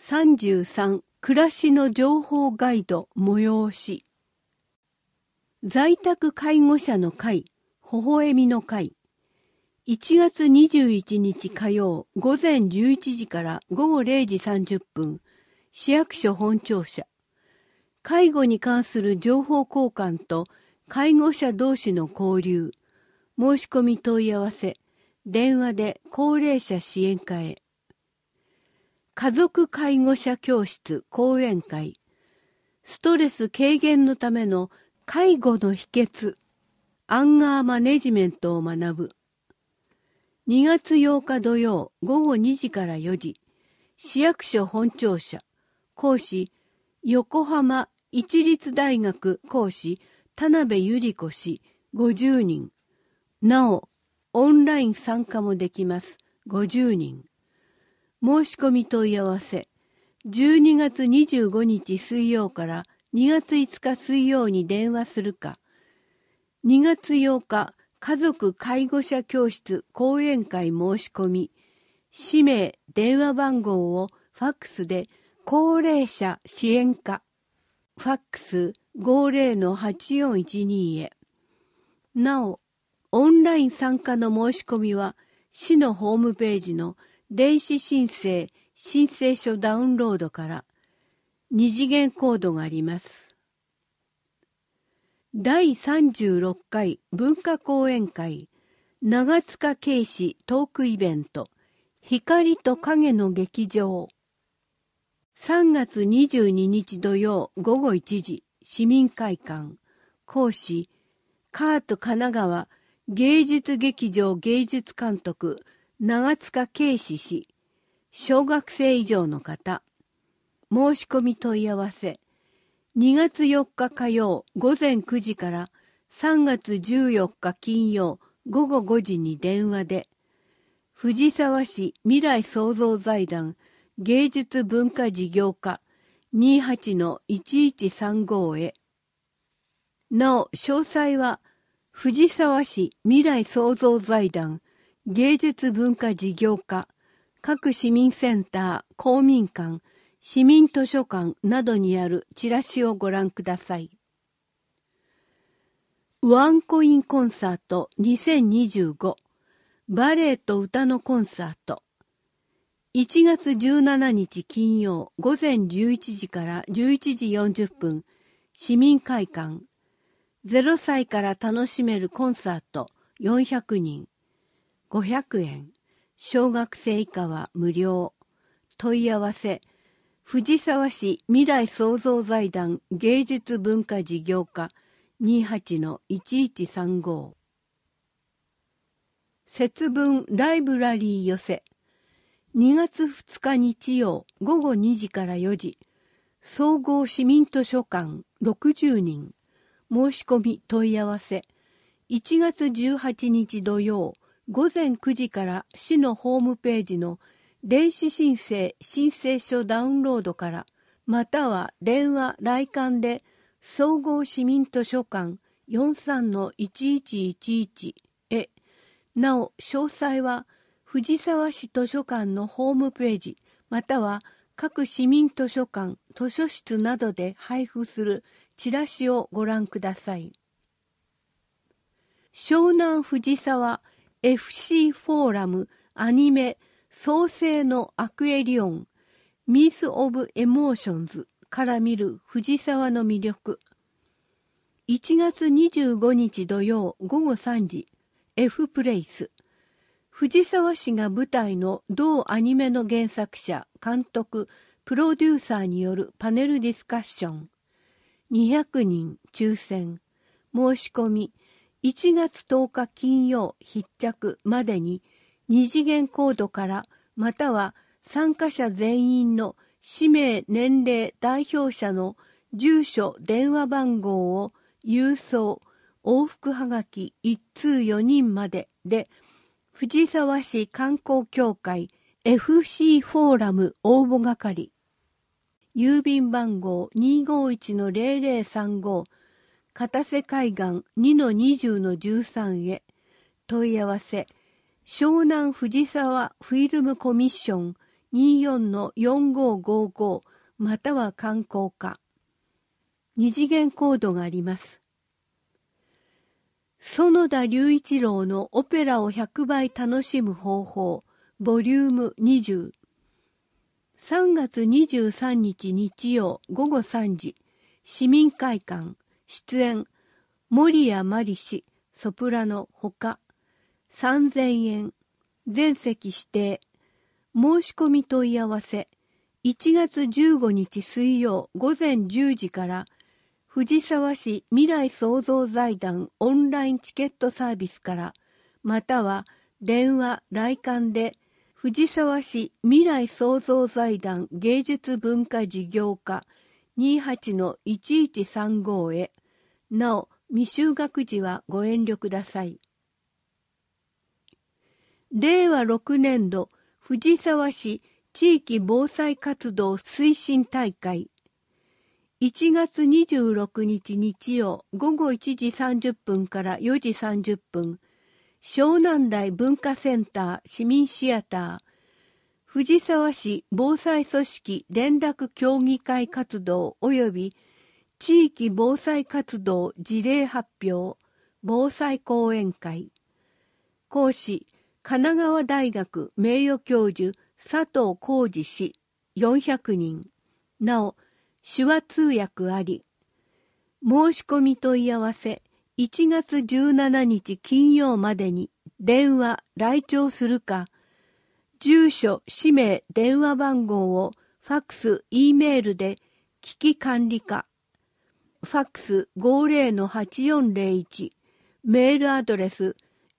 33暮らしの情報ガイド催し。在宅介護者の会、微笑みの会。1月21日火曜午前11時から午後0時30分、市役所本庁舎。介護に関する情報交換と介護者同士の交流。申し込み問い合わせ。電話で高齢者支援課へ。家族介護者教室講演会。ストレス軽減のための介護の秘訣。アンガーマネジメントを学ぶ。2月8日土曜午後2時から4時。市役所本庁舎。講師、横浜市立大学講師、田辺由里子氏50人。なお、オンライン参加もできます。50人。申し込み問い合わせ。12月25日水曜から2月5日水曜に電話するか、2月8日家族介護者教室講演会申し込み、氏名、電話番号をファックスで高齢者支援課、ファックス 50-8412 へ。なお、オンライン参加の申し込みは、市のホームページの電子申請書ダウンロードから2次元コードがあります。第36回文化講演会長塚圭史トークイベント光と影の劇場。3月22日土曜午後1時市民会館。講師カート神奈川芸術劇場芸術監督長塚圭史氏。小学生以上の方。申し込み問い合わせ。2月4日火曜午前9時から3月14日金曜午後5時に電話で、藤沢市未来創造財団芸術文化事業課 28-1135 へ。なお、詳細は藤沢市未来創造財団芸術文化事業課各市民センター、公民館、市民図書館などにあるチラシをご覧ください。ワンコインコンサート2025バレエと歌のコンサート。1月17日金曜午前11時から11時40分、市民会館。0歳から楽しめるコンサート400人。500円。小学生以下は無料。問い合わせ。藤沢市未来創造財団芸術文化事業課 28-1135。節分ライブラリー寄せ。2月2日日曜午後2時から4時。総合市民図書館60人。申し込み問い合わせ。1月18日土曜午前9時から市のホームページの電子申請書ダウンロードから、または電話来館で総合市民図書館 43-1111 へ。なお、詳細は藤沢市図書館のホームページ、または各市民図書館、図書室などで配布するチラシをご覧ください。湘南藤沢FC フォーラムアニメ創世のアクエリオンミス・オブ・エモーションズから見る藤沢の魅力。1月25日土曜午後3時 F プレイス。藤沢市が舞台の同アニメの原作者、監督、プロデューサーによるパネルディスカッション。200人抽選。申し込み1月10日金曜必着までに2次元コードからまたは参加者全員の氏名、年齢、代表者の住所、電話番号を郵送、往復はがき1通4人までで、藤沢市観光協会 FC フォーラム応募係。郵便番号 251-0035片瀬海岸 2-20-13 へ。問い合わせ。湘南藤沢フィルムコミッション 24-4555または観光課。二次元コードがあります。園田隆一郎のオペラを100倍楽しむ方法、ボリューム20。3月23日日曜午後3時、市民会館、出演、森谷真理氏、ソプラノほか、3000円、全席指定、申し込み問い合わせ、1月15日水曜午前10時から、藤沢市未来創造財団オンラインチケットサービスから、または電話・来館で、藤沢市未来創造財団芸術文化事業課 28-1135 へ。なお、未就学時はご遠慮ください。令和6年度藤沢市地域防災活動推進大会。1月26日日曜午後1時30分から4時30分、湘南台文化センター市民シアター、藤沢市防災組織連絡協議会活動及び地域防災活動事例発表、防災講演会。講師、神奈川大学名誉教授佐藤浩二氏400人。なお、手話通訳あり。申し込み問い合わせ、1月17日金曜までに電話・来庁するか、住所・氏名・電話番号をファックス・Eメールで危機管理課、ファックス 50-8401、メールアドレス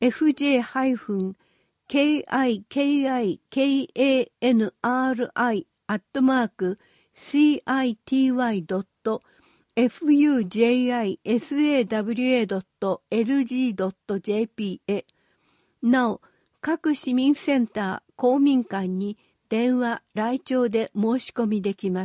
fji-kayaki@city.fujisawa.lg.jp へ。なお、各市民センター、公民館に電話・来庁で申し込みできます。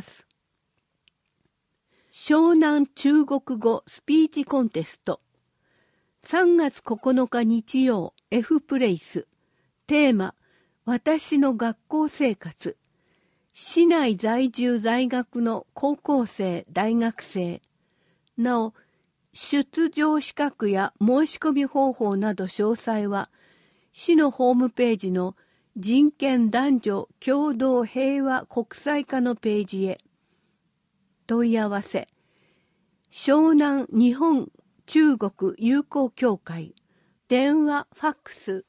湘南中国語スピーチコンテスト。3月9日日曜 F プレイス。テーマ、私の学校生活。市内在住在学の高校生、大学生。なお、出場資格や申し込み方法など詳細は、市のホームページの人権男女共同平和国際化のページへ。問い合わせ。湘南日本中国友好協会。電話ファックス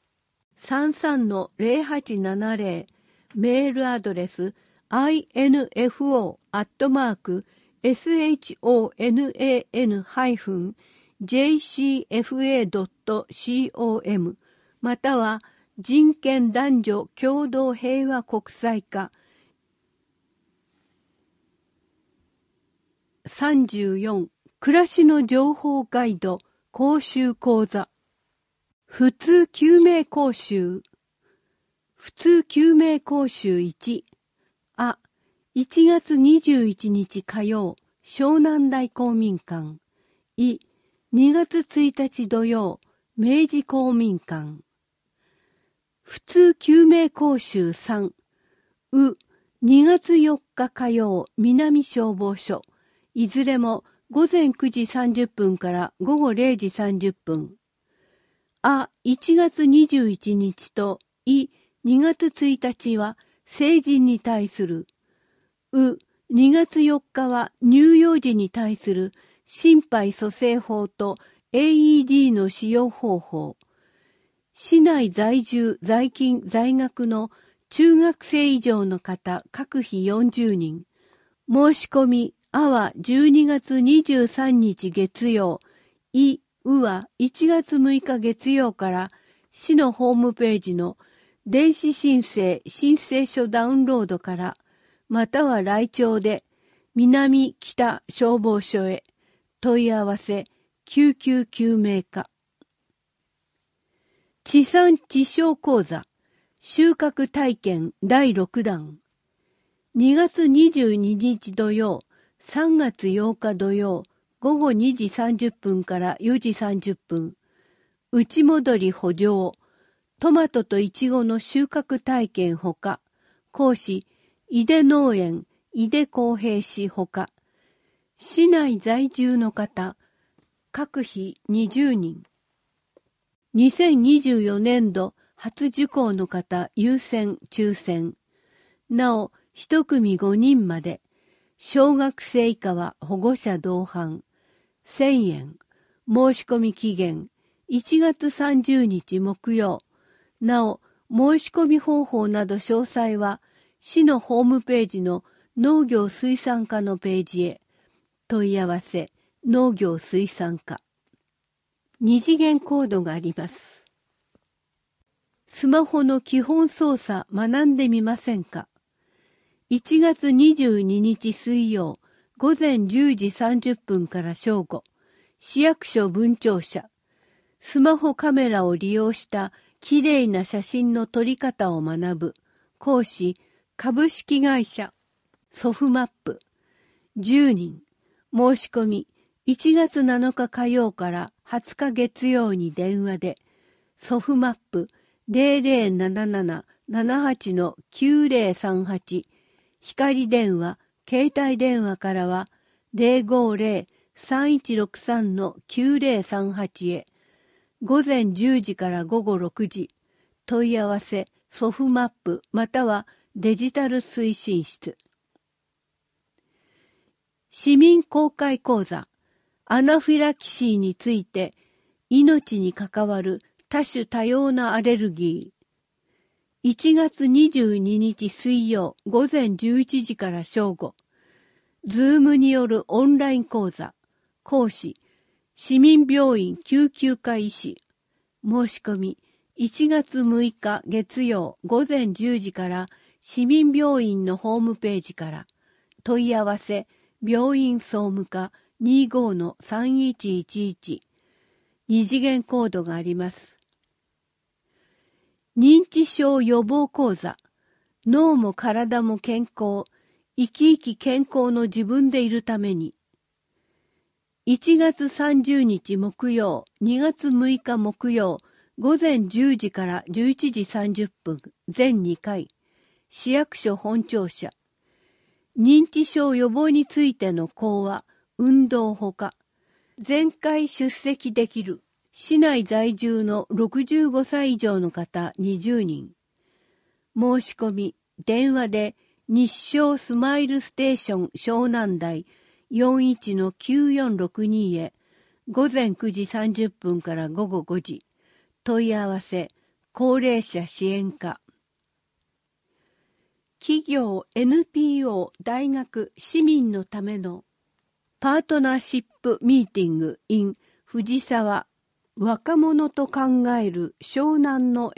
33-0870。メールアドレス info@shonan-jcfa.com または人権男女共同平和国際化。34暮らしの情報ガイド講習講座。普通救命講習。普通救命講習1。1月21日火曜、湘南台公民館。2月1日土曜、明治公民館。普通救命講習3。2月4日火曜、南消防署。いずれも午前9時30分から午後0時30分。1月21日と2月1日は成人に対する。2月4日は乳幼児に対する心肺蘇生法と AED の使用方法。市内在住在勤在学の中学生以上の方各費40人。申し込みは12月23日月曜、は1月6日月曜から市のホームページの電子申請書ダウンロードから、または来庁で南北消防署へ。問い合わせ救急救命課。地産地消講座収穫体験第6弾。2月22日土曜、3月8日土曜、午後2時30分から4時30分。内戻り補助、トマトとイチゴの収穫体験ほか、 講師、井出農園、井出公平氏ほか、市内在住の方、各費20人。2024年度初受講の方優先抽選。なお、一組5人まで。小学生以下は保護者同伴。1000円。申し込み期限。1月30日木曜。なお、申し込み方法など詳細は、市のホームページの農業水産課のページへ。問い合わせ、農業水産課。2次元コードがあります。スマホの基本操作学んでみませんか？ 1 月22日水曜午前10時30分から正午、市役所分庁舎、スマホカメラを利用したきれいな写真の撮り方を学ぶ、講師、株式会社、ソフマップ、10人、申し込み、1月7日火曜から20日月曜に電話で、ソフマップ 0077-78-9038、光電話、携帯電話からは 050-3163-9038 へ、午前10時から午後6時、問い合わせ、ソフマップまたはデジタル推進室。市民公開講座、アナフィラキシーについて、命に関わる多種多様なアレルギー。1月22日水曜午前11時から正午、ズームによるオンライン講座、講師、市民病院救急科医師、申し込み、1月6日月曜午前10時から市民病院のホームページから、問い合わせ、病院総務課 25-3111、2次元コードがあります。認知症予防講座、脳も体も健康、生き生き健康の自分でいるために。1月30日木曜、2月6日木曜、午前10時から11時30分、全2回、市役所本庁舎。認知症予防についての講話、運動ほか、全会出席できる。市内在住の65歳以上の方20人。申し込み、電話で日照スマイルステーション湘南台 41-9462 へ、午前9時30分から午後5時。問い合わせ、高齢者支援課。企業、NPO、大学、市民のためのパートナーシップミーティング in 藤沢。若者と考える湘南の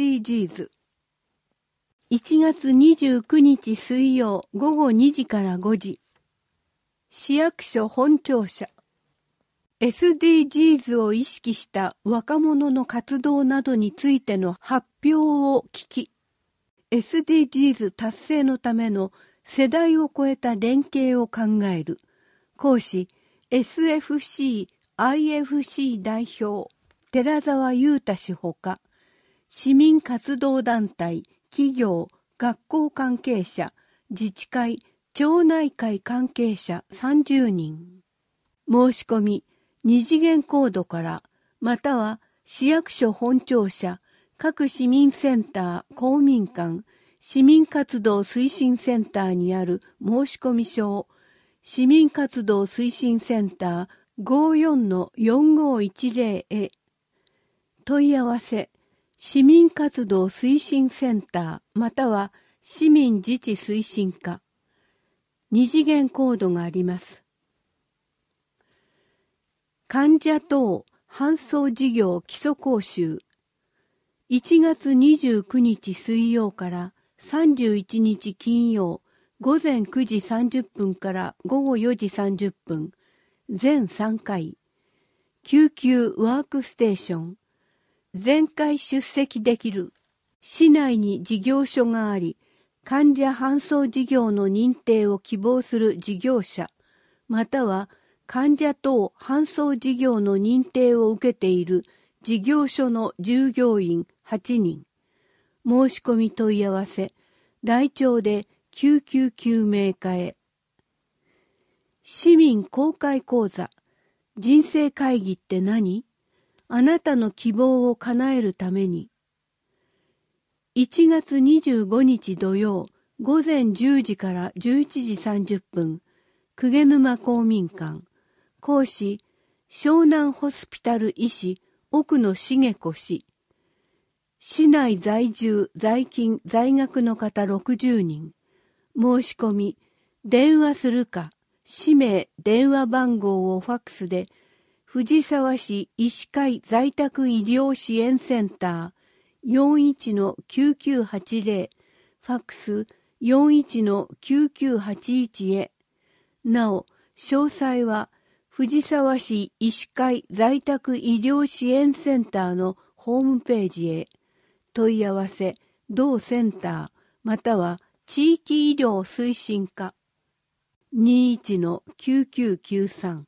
SDGs。1月29日水曜午後2時から5時。市役所本庁舎。SDGs を意識した若者の活動などについての発表を聞き、SDGs 達成のための世代を超えた連携を考える。講師、SFC、IFC 代表、寺澤裕太氏ほか、市民活動団体、企業、学校関係者、自治会、町内会関係者30人。申し込み、2次元コードから、または市役所本庁舎、各市民センター、公民館、市民活動推進センターにある申込書を、市民活動推進センター 54-4510 へ。問い合わせ、市民活動推進センターまたは市民自治推進課。2次元コードがあります。患者等搬送事業基礎講習。1月29日水曜から31日金曜午前9時30分から午後4時30分、全3回。救急ワークステーション。全会出席できる。市内に事業所があり、患者搬送事業の認定を希望する事業者、または患者等搬送事業の認定を受けている事業所の従業員8人。申し込み問い合わせ、 来庁で救急救命課へ。市民公開講座、人生会議って何？あなたの希望を叶えるために。1月25日土曜、午前10時から11時30分、鵠沼公民館。講師、湘南ホスピタル医師、奥野茂子氏。市内在住、在勤、在学の方60人。申し込み、電話するか、氏名、電話番号をファックスで、藤沢市医師会在宅医療支援センター 41-9980、ファックス 41-9981 へ。なお、詳細は、藤沢市医師会在宅医療支援センターのホームページへ。問い合わせ、同センター、または地域医療推進課 21-9993。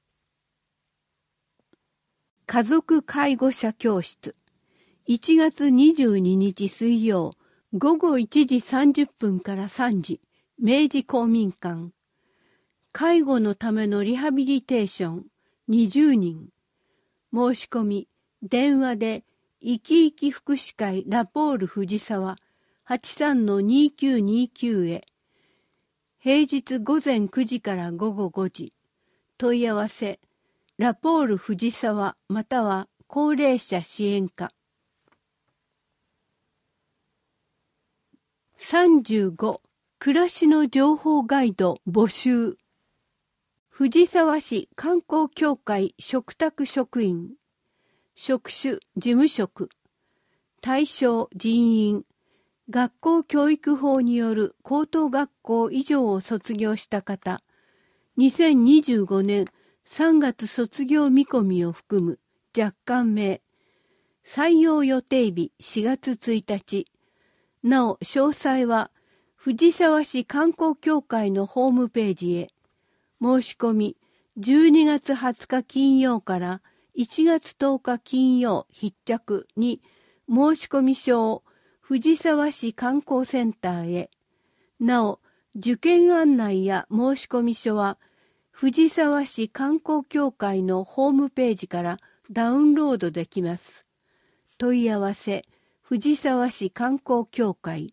家族介護者教室。1月22日水曜、午後1時30分から3時、明治公民館。介護のためのリハビリテーション、20人。申し込み、電話で、いきいき福祉会ラポール藤沢 83-2929 へ。平日午前9時から午後5時。問い合わせ、ラポール藤沢または高齢者支援課。35、暮らしの情報ガイド募集。藤沢市観光協会嘱託職員。職種事務職。対象人員。学校教育法による高等学校以上を卒業した方。2025年3月卒業見込みを含む若干名。採用予定日4月1日。なお詳細は藤沢市観光協会のホームページへ。申し込み12月20日金曜から1月10日金曜必着に申し込み書を藤沢市観光センターへ。なお、受験案内や申し込み書は藤沢市観光協会のホームページからダウンロードできます。問い合わせ、藤沢市観光協会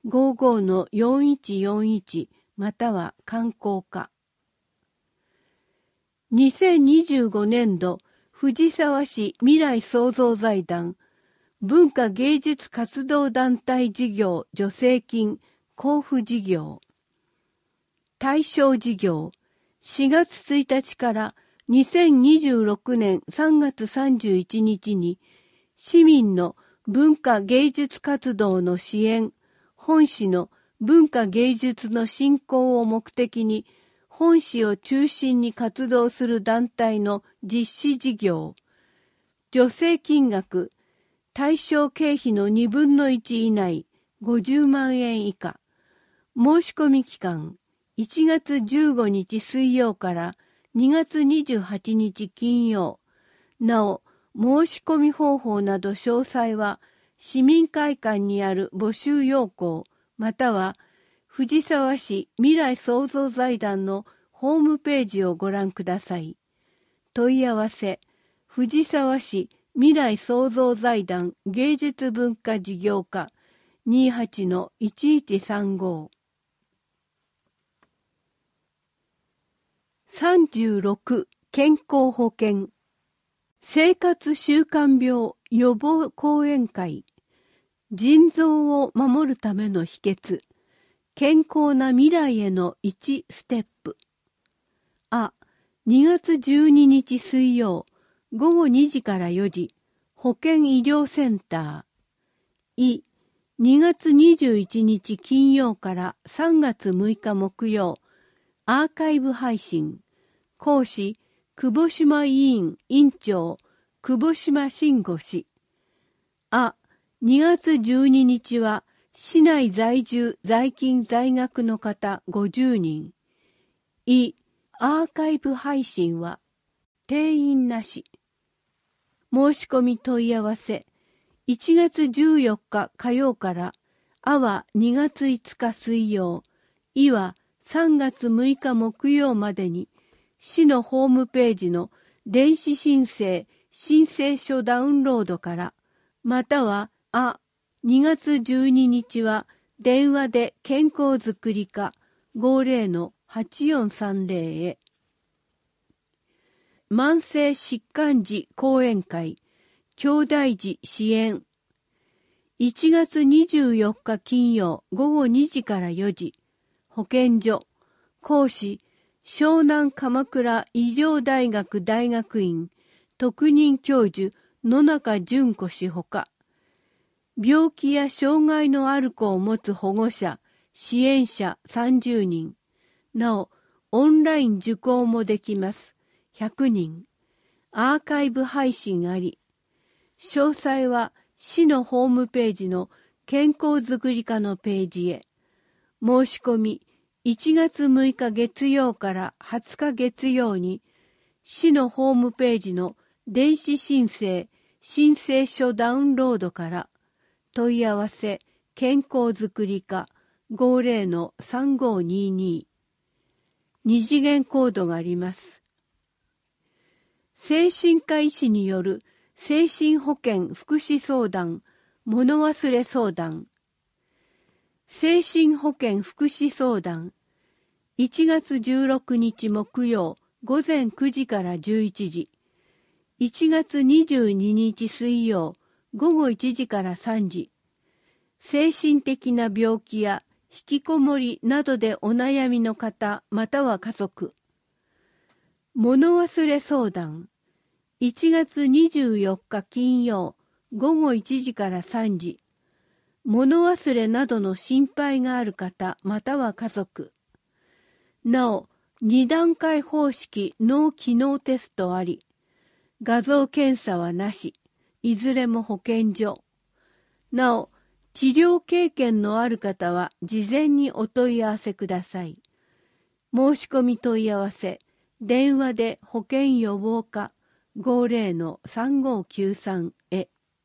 55-4141 または観光課。2025年度藤沢市未来創造財団文化芸術活動団体事業助成金交付事業。対象事業4月1日から2026年3月31日に市民の文化芸術活動の支援、本市の文化芸術の振興を目的に本市を中心に活動する団体の実施事業。助成金額、対象経費の2分の1以内、50万円以下。申し込み期間、1月15日水曜から2月28日金曜。なお、申し込み方法など詳細は、市民会館にある募集要項、または、藤沢市未来創造財団のホームページをご覧ください。問い合わせ、藤沢市未来創造財団芸術文化事業課 28-1135。36、健康保険。生活習慣病予防講演会。腎臓を守るための秘訣。健康な未来への1ステップ。2月12日水曜、午後2時から4時、保健医療センター。2月21日金曜から3月6日木曜、アーカイブ配信。講師、久保島委員院長、久保島慎吾氏。2月12日は、市内在住、在勤、在学の方50人。アーカイブ配信は、定員なし。申し込み問い合わせ、1月14日火曜からあは2月5日水曜、いは3月6日木曜までに、市のホームページの電子申請書ダウンロードから、または2月12日は電話で健康づくり課 50-8430 へ。慢性疾患時講演会、兄弟児支援。1月24日金曜午後2時から4時、保健所、講師、湘南鎌倉医療大学大学院、特任教授、野中純子氏ほか、病気や障害のある子を持つ保護者、支援者30人、なお、オンライン受講もできます。100人。アーカイブ配信あり。詳細は市のホームページの健康づくり課のページへ。申し込み1月6日月曜から20日月曜に市のホームページの電子申請書ダウンロードから問い合わせ健康づくり課 50-3522 2次元コードがあります。精神科医師による精神保健福祉相談、物忘れ相談。精神保健福祉相談。1月16日木曜午前9時から11時。1月22日水曜午後1時から3時。精神的な病気や引きこもりなどでお悩みの方または家族。物忘れ相談。1月24日金曜午後1時から3時。物忘れなどの心配がある方または家族。なお、2段階方式脳機能テストあり。画像検査はなし。いずれも保健所。なお、治療経験のある方は事前にお問い合わせください。申し込み問い合わせ、電話で保健予防課 50-3593 へ。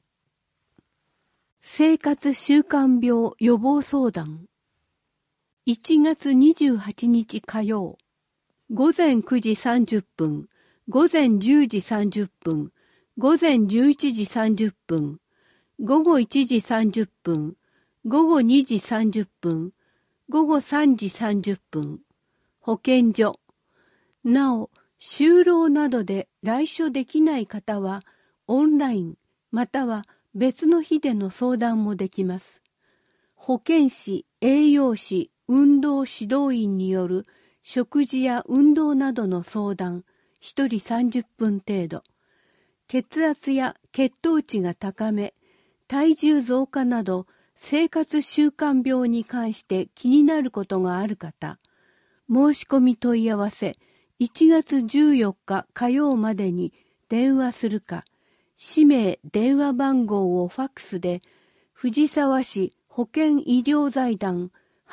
生活習慣病予防相談。1月28日火曜、午前9時30分、午前10時30分、午前11時30分、午後1時30分、午後2時30分、午後3時30分、保健所。なお、就労などで来所できない方は、オンラインまたは別の日での相談もできます。保健師、栄養士、運動指導員による食事や運動などの相談、1人30分程度。血圧や血糖値が高め、体重増加など生活習慣病に関して気になることがある方、申し込み問い合わせ、1月14日火曜までに電話するか、氏名、電話番号をファックスで、藤沢市保健医療財団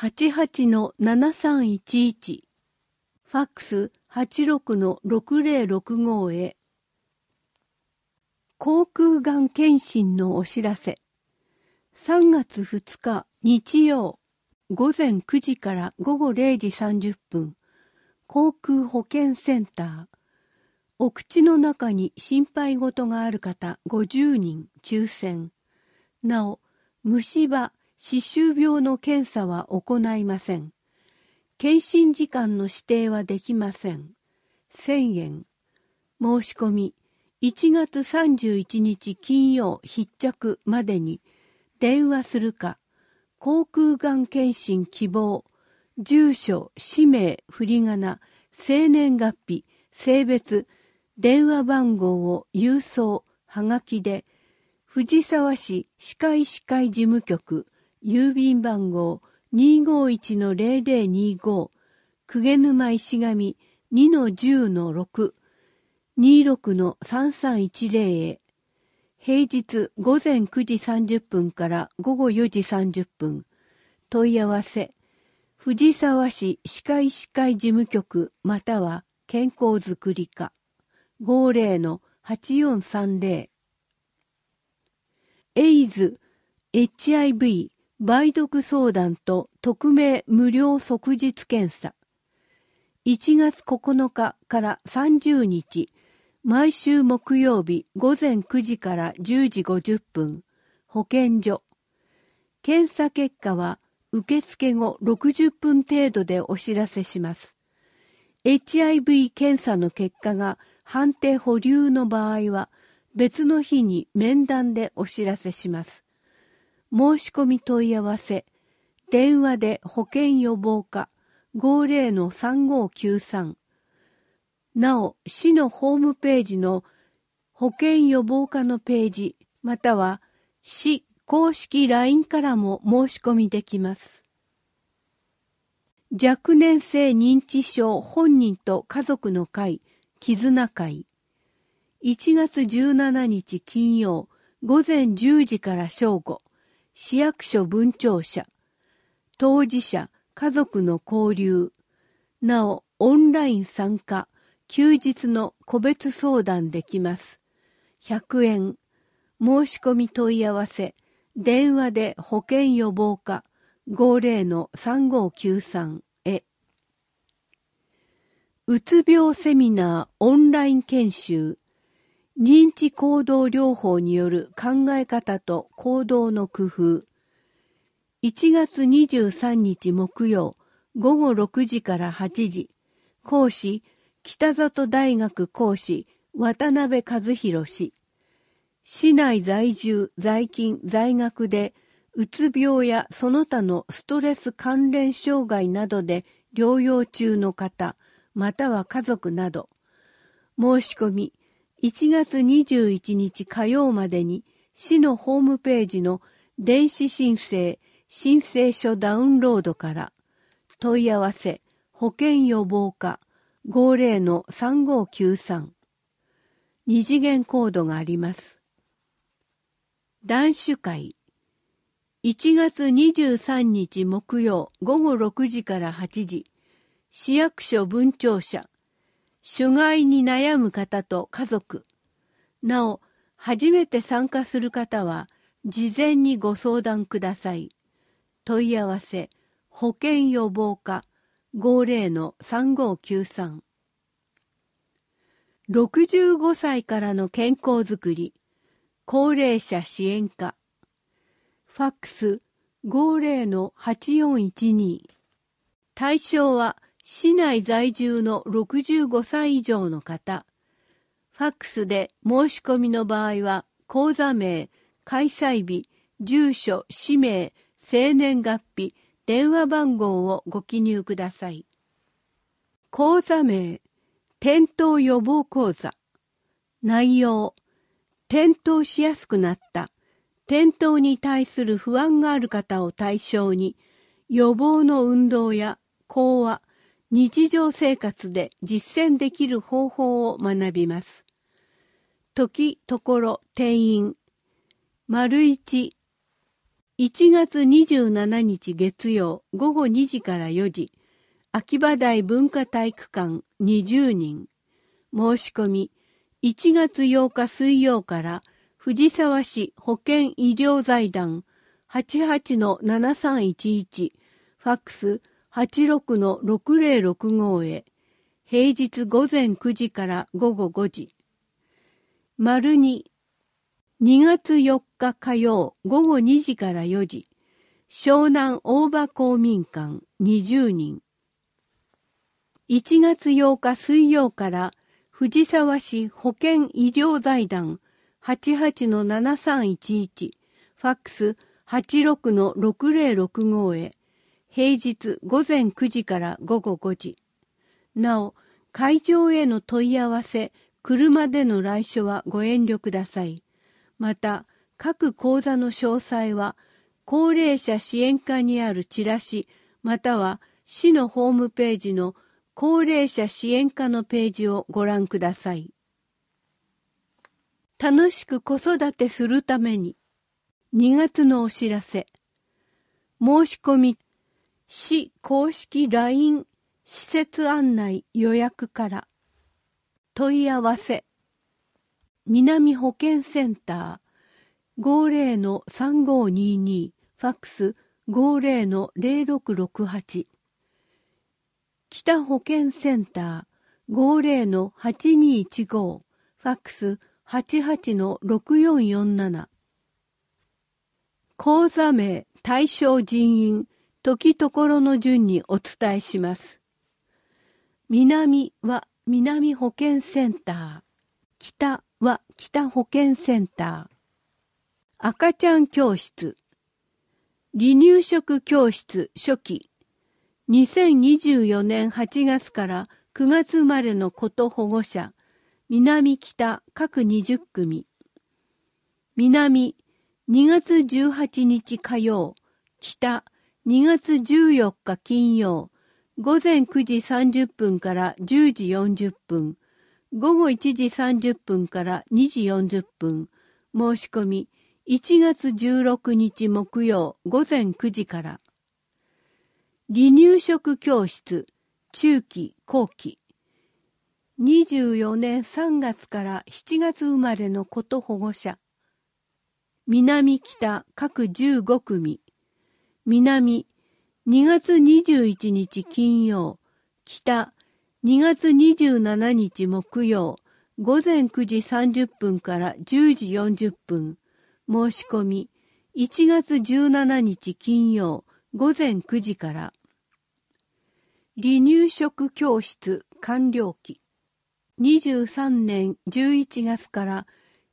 88-7311、ファックス 86-6065 へ。口腔がん検診のお知らせ。3月2日日曜、午前9時から午後0時30分、口腔保健センター。お口の中に心配事がある方50人抽選。なお、虫歯、歯周病の検査は行いません。検診時間の指定はできません。1000円。申し込み、1月31日金曜必着までに電話するか、口腔がん検診希望、住所、氏名、振り仮名、生年月日、性別、電話番号を郵送、はがきで、藤沢市歯科医師会事務局、郵便番号 251-0025、鵠沼石神 2-10-6、26-3310へ。平日午前9時30分から午後4時30分。問い合わせ、藤沢市歯科医師会事務局または健康づくり課 50-8430。エイズ、HIV、 梅毒相談と匿名無料即日検査。1月9日から30日、毎週木曜日午前9時から10時50分、保健所。検査結果は受付後60分程度でお知らせします。HIV 検査の結果が判定保留の場合は、別の日に面談でお知らせします。申し込み問い合わせ、電話で保健予防課 50-3593。なお、市のホームページの保健予防課のページ、または市公式 LINE からも申し込みできます。若年性認知症本人と家族の会、絆会。1月17日金曜、午前10時から正午、市役所分庁舎。当事者、家族の交流。なお、オンライン参加、休日の個別相談できます。100円。申し込み問い合わせ、電話で保健予防課 50-3593 へ。うつ病セミナーオンライン研修。認知行動療法による考え方と行動の工夫。1月23日木曜午後6時から8時。講師、北里大学講師、渡辺和弘氏。市内在住、在勤、在学で、うつ病やその他のストレス関連障害などで療養中の方、または家族など。申し込み、1月21日火曜までに市のホームページの電子申請書ダウンロードから問い合わせ保健予防課 50-3593 二次元コードがあります。談酒会1月23日木曜午後6時から8時市役所分庁舎酒害に悩む方と家族。なお、初めて参加する方は、事前にご相談ください。問い合わせ、保健予防課 50-3593。65歳からの健康づくり、高齢者支援課。ファックス 50-8412。対象は、市内在住の65歳以上の方。ファックスで申し込みの場合は、口座名、開催日、住所、氏名、生年月日、電話番号をご記入ください。口座名、転倒予防講座。内容、転倒しやすくなった。転倒に対する不安がある方を対象に、予防の運動や講話、日常生活で実践できる方法を学びます。時、ところ、定員。1、1月27日月曜午後2時から4時、秋葉台文化体育館20人。申し込み、1月8日水曜から藤沢市保健医療財団 88-7311 ファックス 86-6065 へ、平日午前9時から午後5時。2、2月4日火曜午後2時から4時、湘南大場公民館20人。1月8日水曜から藤沢市保健医療財団 88-7311 ファックス 86-6065 へ、平日午前9時から午後5時。なお、会場への問い合わせ、車での来所はご遠慮ください。また、各講座の詳細は、高齢者支援課にあるチラシ、または市のホームページの高齢者支援課のページをご覧ください。楽しく子育てするために、2月のお知らせ。申し込み、市公式 LINE 施設案内予約から。問い合わせ。南保健センター 50-3522 ファックス 50-0668、北保健センター 50-8215、ファックス 88-6447。講座名、対象人員、時ところの順にお伝えします。南は南保健センター、北は北保健センター。赤ちゃん教室、離乳食教室初期、2024年8月から9月生まれの子と保護者、南北各20組。南2月18日火曜、北2月14日金曜、午前9時30分から10時40分、午後1時30分から2時40分、申し込み1月16日木曜午前9時から。離乳食教室、中期後期、24年3月から7月生まれの子と保護者、南北各15組、南2月21日金曜、北2月27日木曜、午前9時30分から10時40分、申し込み1月17日金曜、午前9時から。離乳食教室完了期、23年11月から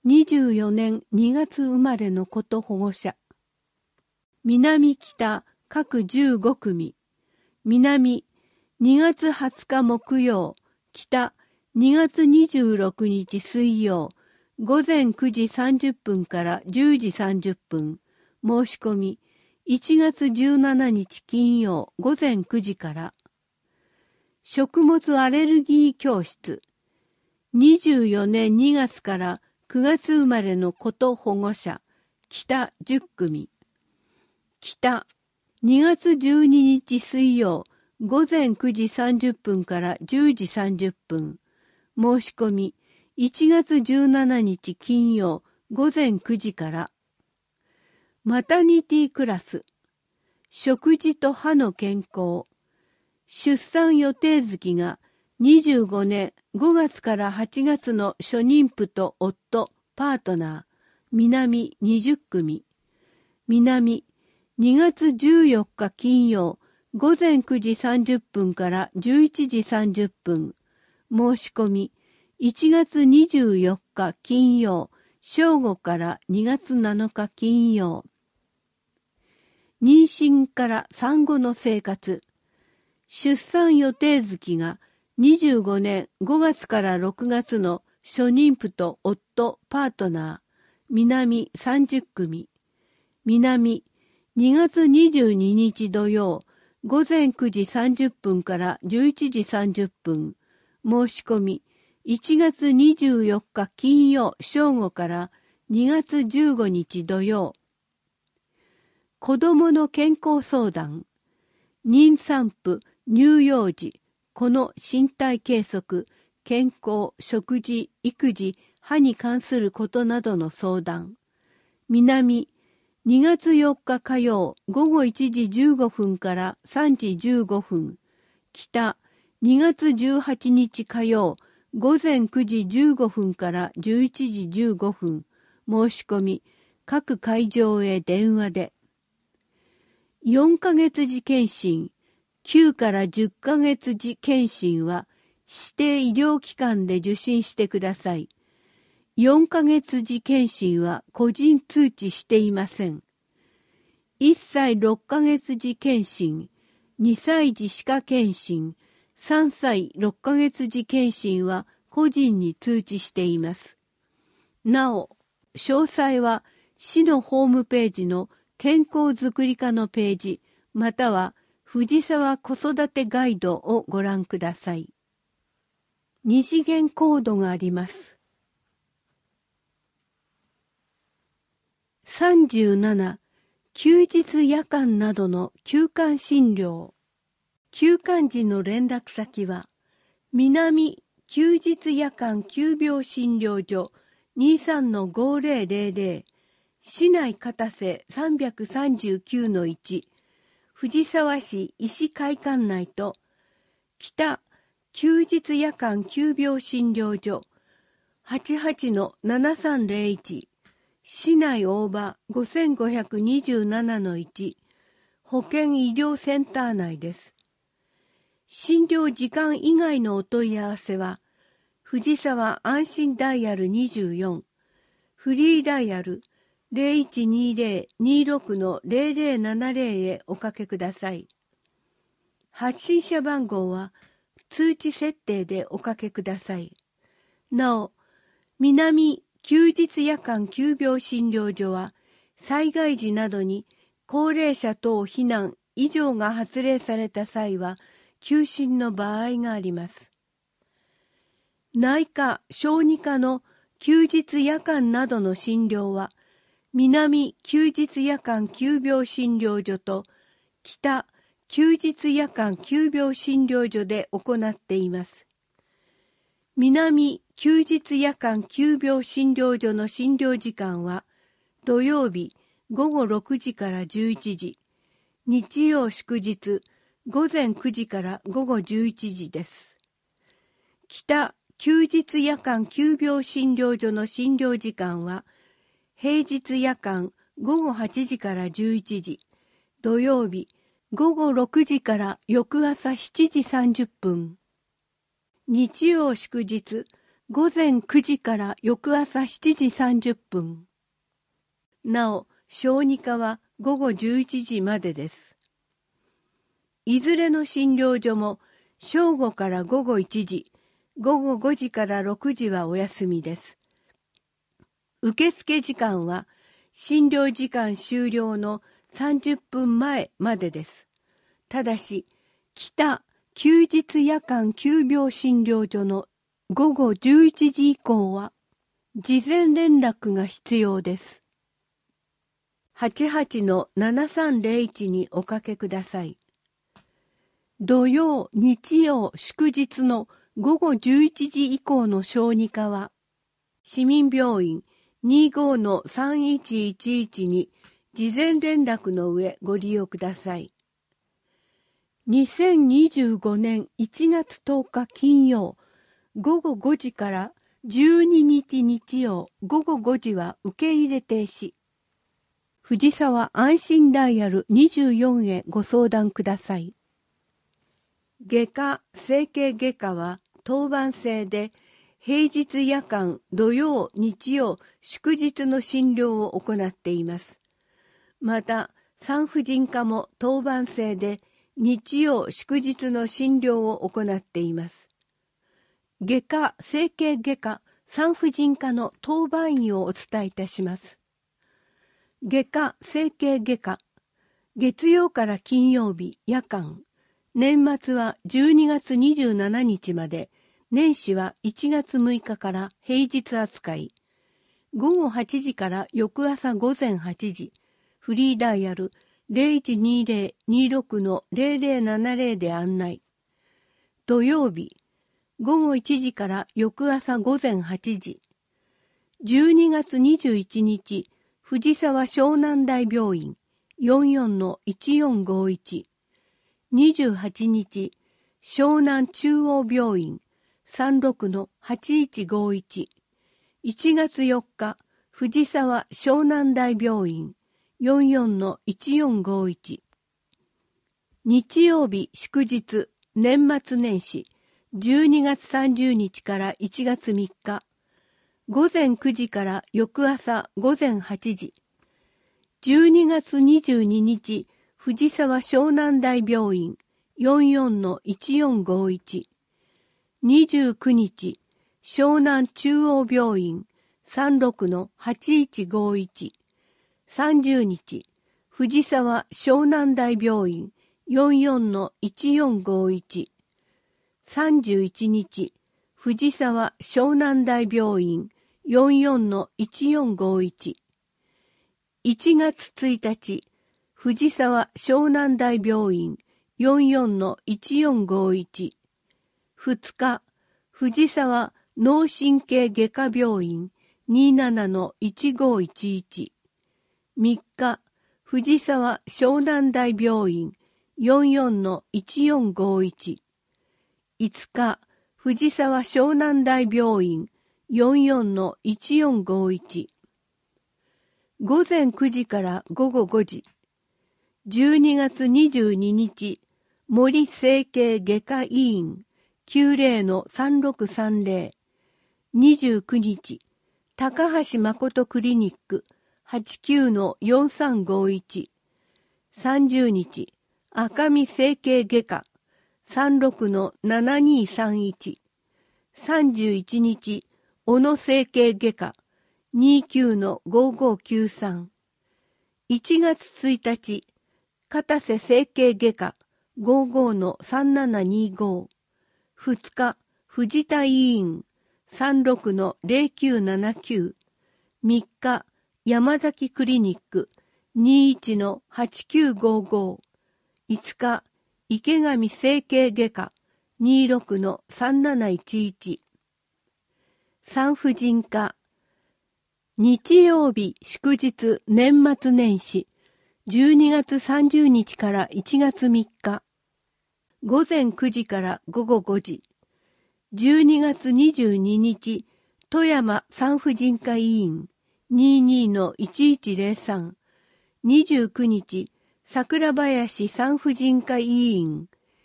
24年2月生まれの子と保護者、南北各15組、南2月20日木曜、北2月26日水曜、午前9時30分から10時30分、申し込み1月17日金曜午前9時から。食物アレルギー教室、24年2月から9月生まれの子と保護者、北10組。北2月12日水曜、午前9時30分から10時30分。申し込み1月17日金曜、午前9時から。マタニティクラス、食事と歯の健康。出産予定月が25年5月から8月の初妊婦と夫、パートナー、南20組。南2月14日金曜、午前9時30分から11時30分。申し込み1月24日金曜、正午から2月7日金曜。妊娠から産後の生活。出産予定月が25年5月から6月の初妊婦と夫、パートナー、南30組。南2月22日土曜、午前9時30分から11時30分。申し込み1月24日金曜正午から2月15日土曜。子どもの健康相談。妊産婦、乳幼児、子の身体計測、健康、食事、育児、歯に関することなどの相談。南2月4日火曜午後1時15分から3時15分。北2月18日火曜午前9時15分から11時15分。申し込み各会場へ電話で。4ヶ月時検診、9から10ヶ月時検診は指定医療機関で受診してください。4ヶ月時検診は個人通知していません。1歳6ヶ月時検診、2歳児歯科検診、3歳6ヶ月時検診は個人に通知しています。なお、詳細は市のホームページの健康づくり課のページ、または藤沢子育てガイドをご覧ください。2次元コードがあります。37、休日夜間などの休館診療。休館時の連絡先は、南休日夜間急病診療所 23-5000、市内片瀬 339-1、 藤沢市医師会館内と北休日夜間急病診療所 88-7301 市内大場 5527-1 保健医療センター内です。診療時間以外のお問い合わせは藤沢安心ダイヤル24、フリーダイヤル 0120-26-0070 へおかけください。発信者番号は通知設定でおかけください。なお、南休日夜間急病診療所は災害時などに高齢者等避難以上が発令された際は休診の場合があります。内科・小児科の休日夜間などの診療は南休日夜間急病診療所と北休日夜間急病診療所で行っています。南休日夜間急病診療所の診療時間は土曜日午後6時から11時、日曜祝日午前9時から午後11時です。北休日夜間急病診療所の診療時間は平日夜間午後8時から11時、土曜日午後6時から翌朝7時30分、日曜祝日午前9時から翌朝7時30分。なお、小児科は午後11時までです。いずれの診療所も正午から午後1時、午後5時から6時はお休みです。受付時間は診療時間終了の30分前までです。ただし、北休日夜間急病診療所の午後11時以降は事前連絡が必要です。88-7301におかけください。土曜、日曜、祝日の午後11時以降の小児科は市民病院 25-3111 に事前連絡の上ご利用ください。2025年1月10日金曜午後5時から12日日曜午後5時は受け入れ停止。藤沢安心ダイヤル24へご相談ください。外科・整形外科は当番制で平日夜間、土曜、日曜、祝日の診療を行っています。また、産婦人科も当番制で日曜、祝日の診療を行っています。外科・整形外科・産婦人科の当番医をお伝えいたします。外科・整形外科、月曜から金曜日夜間、年末は12月27日まで、年始は1月6日から平日扱い、午後8時から翌朝午前8時、フリーダイヤル 0120-26-0070 で案内。土曜日、午後1時から翌朝午前8時、12月21日、藤沢湘南台病院 44-1451、28日、湘南中央病院 36-8151、1月4日、藤沢湘南台病院 44-1451、日曜日祝日、年末年始、12月30日から1月3日、午前9時から翌朝午前8時、12月22日、藤沢湘南台病院 44-1451、29日、湘南中央病院 36-8151、30日、藤沢湘南台病院 44-1451、31日、藤沢湘南台病院 44-1451、1月1日、藤沢湘南台病院 44-1451、2日、藤沢脳神経外科病院 27-1511、3日、藤沢湘南台病院 44-1451。5日、藤沢湘南大病院 44-1451。午前9時から午後5時。12月22日、森整形外科医院 90-3630。29日、高橋誠クリニック 89-4351。30日、赤見整形外科 36-7231。31日、小野整形外科 29-5593。1月1日、片瀬整形外科 55-3725。2日、藤田医院 36-0979。3日、山崎クリニック 21-8955。5日、池上整形外科 26-3711。産婦人科。日曜日祝日年末年始12月30日から1月3日。午前9時から午後5時。12月22日、富山産婦人科医院 22-1103。29日、桜林産婦人科医院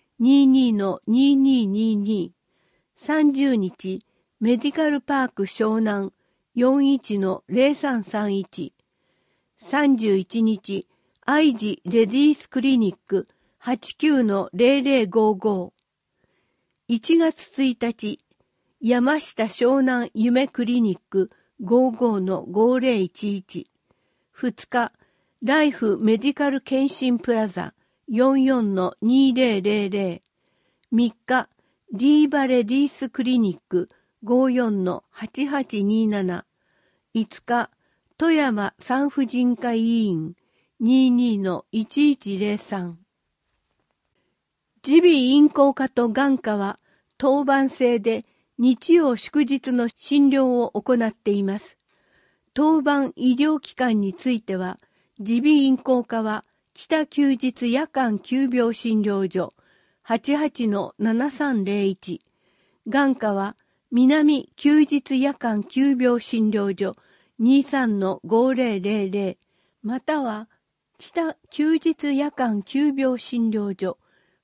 22-2222。30日、メディカルパーク湘南 41-0331。31日、愛知レディースクリニック 89-0055。1月1日、山下湘南夢クリニック 55-5011。2日、ライフメディカル健診プラザ 44-2000。3日、ディーバレディースクリニック 54-8827。5日、富山産婦人科医院 22-1103。耳鼻咽喉科と眼科は当番制で日曜祝日の診療を行っています。当番医療機関については、耳鼻咽喉科は北休日夜間急病診療所 88-7301。眼科は南休日夜間急病診療所 23-5000。または北休日夜間急病診療所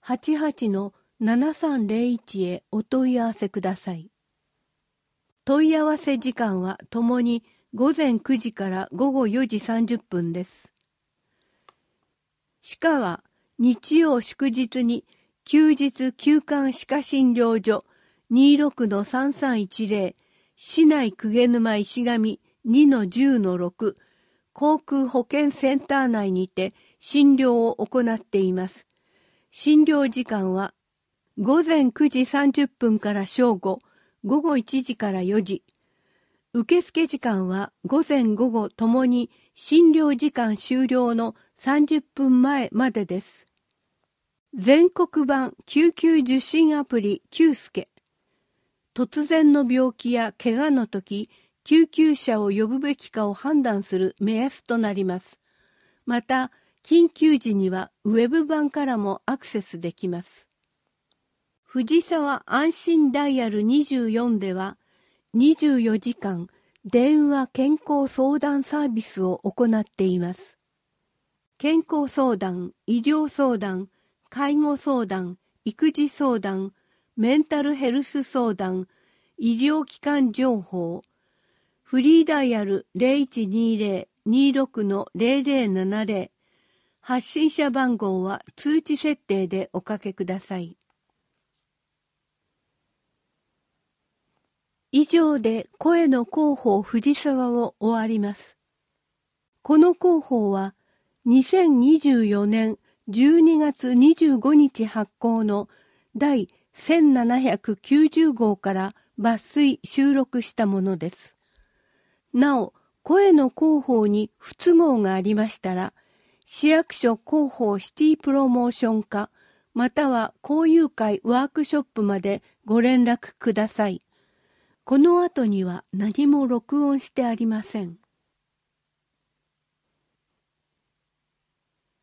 88-7301 へお問い合わせください。問い合わせ時間はともに午前9時から午後4時30分です。歯科は日曜祝日に休日休館歯科診療所 26-3310 市内鵠沼石上 2-10-6 航空保健センター内にて診療を行っています。診療時間は午前9時30分から正午、午後1時から4時。受付時間は午前午後ともに診療時間終了の30分前までです。全国版救急受診アプリ救助。突然の病気や怪我の時、救急車を呼ぶべきかを判断する目安となります。また、緊急時にはウェブ版からもアクセスできます。藤沢安心ダイヤル24では、24時間電話健康相談サービスを行っています。健康相談、医療相談、介護相談、育児相談、メンタルヘルス相談、医療機関情報、フリーダイヤル 0120-26-0070。発信者番号は通知設定でおかけください。以上で声の広報藤沢を終わります。この広報は2024年12月25日発行の第1790号から抜粋収録したものです。なお、声の広報に不都合がありましたら、市役所広報シティプロモーション課または交友会ワークショップまでご連絡ください。この後には何も録音してありません。